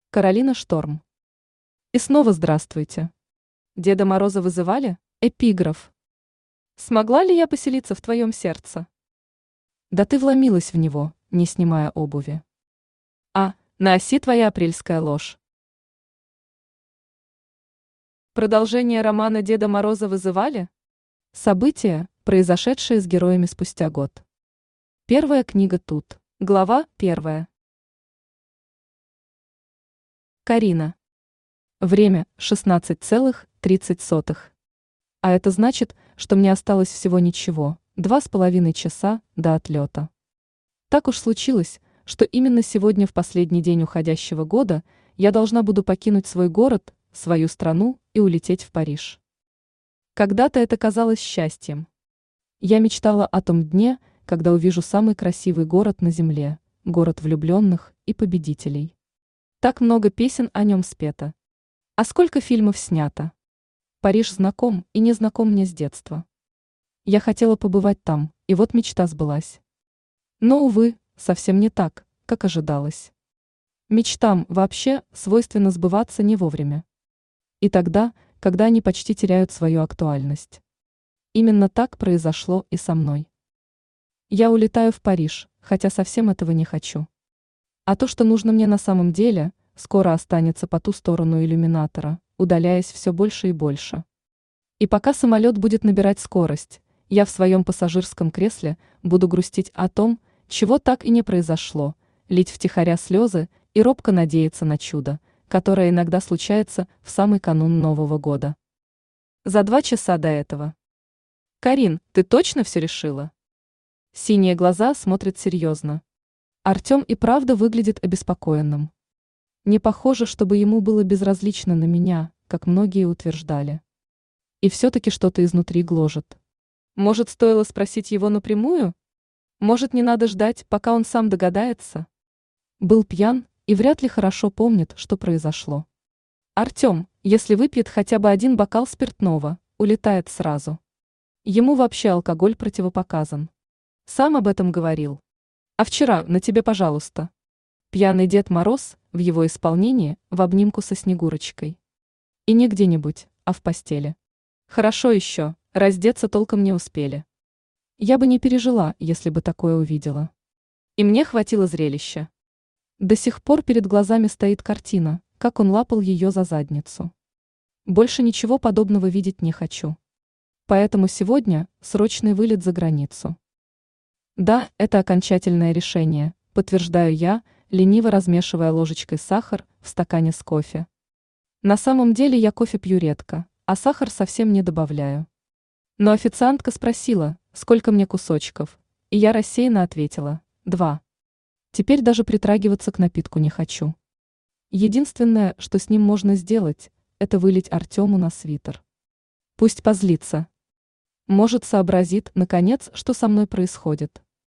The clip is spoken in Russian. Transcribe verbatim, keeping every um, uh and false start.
Каролина Шторм. И снова здравствуйте. Деда Мороза вызывали? Эпиграф. Смогла ли я поселиться в твоем сердце? Да ты вломилась в него, не снимая обуви. А, на оси твоя апрельская ложь. Продолжение романа Деда Мороза вызывали? События, произошедшие с героями спустя год. Первая книга тут. Глава первая. Карина. Время шестнадцать целых тридцать сотых. А это значит, что мне осталось всего ничего, два с половиной часа до отлета. Так уж случилось, что именно сегодня, в последний день уходящего года, я должна буду покинуть свой город, свою страну и улететь в Париж. Когда-то это казалось счастьем. Я мечтала о том дне, когда увижу самый красивый город на земле, город влюбленных и победителей. Так много песен о нем спето. А сколько фильмов снято? Париж знаком и не знаком мне с детства. Я хотела побывать там, и вот мечта сбылась. Но, увы, совсем не так, как ожидалось. Мечтам вообще свойственно сбываться не вовремя. И тогда, когда они почти теряют свою актуальность. Именно так произошло и со мной. Я улетаю в Париж, хотя совсем этого не хочу. А то, что нужно мне на самом деле, скоро останется по ту сторону иллюминатора, удаляясь все больше и больше. И пока самолет будет набирать скорость, я в своем пассажирском кресле буду грустить о том, чего так и не произошло, лить втихаря слезы и робко надеяться на чудо, которое иногда случается в самый канун Нового года. За два часа до этого. Карин, ты точно все решила? Синие глаза смотрят серьезно. Артем и правда выглядит обеспокоенным. Не похоже, чтобы ему было безразлично на меня, как многие утверждали. И все-таки что-то изнутри гложет. Может, стоило спросить его напрямую? Может, не надо ждать, пока он сам догадается? Был пьян и вряд ли хорошо помнит, что произошло. Артем, если выпьет хотя бы один бокал спиртного, улетает сразу. Ему вообще алкоголь противопоказан. Сам об этом говорил. А вчера на тебе, пожалуйста. Пьяный Дед Мороз в его исполнении в обнимку со Снегурочкой. И не где-нибудь, а в постели. Хорошо еще, раздеться толком не успели. Я бы не пережила, если бы такое увидела. И мне хватило зрелища. До сих пор перед глазами стоит картина, как он лапал ее за задницу. Больше ничего подобного видеть не хочу. Поэтому сегодня срочный вылет за границу. Да, это окончательное решение, подтверждаю я, лениво размешивая ложечкой сахар в стакане с кофе. На самом деле я кофе пью редко, а сахар совсем не добавляю. Но официантка спросила, сколько мне кусочков, и я рассеянно ответила – два. Теперь даже притрагиваться к напитку не хочу. Единственное, что с ним можно сделать, это вылить Артему на свитер. Пусть позлится. Может, сообразит, наконец, что со мной происходит.